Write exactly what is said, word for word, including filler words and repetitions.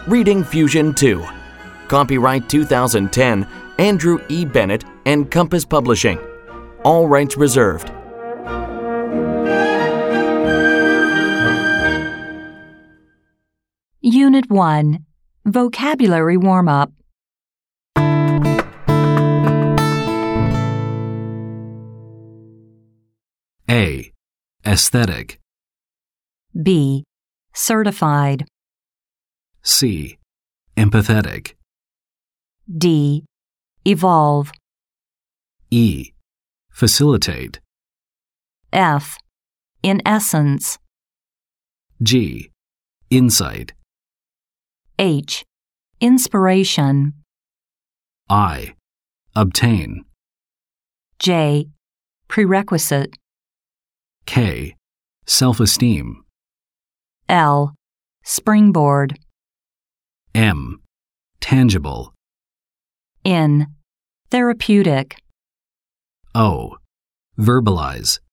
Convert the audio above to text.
Reading Fusion two. Copyright two thousand ten, Andrew E. Bennett and Compass Publishing. All rights reserved. Unit one. Vocabulary Warm-Up. A. Aesthetic. B. Certified. C. Empathetic. D. Evolve. E. Facilitate. F. In essence. G. Insight. H. Inspiration. I. Obtain. J. Prerequisite. K. Self-esteem. L. Springboard. M. Tangible. N. Therapeutic. O. Verbalize.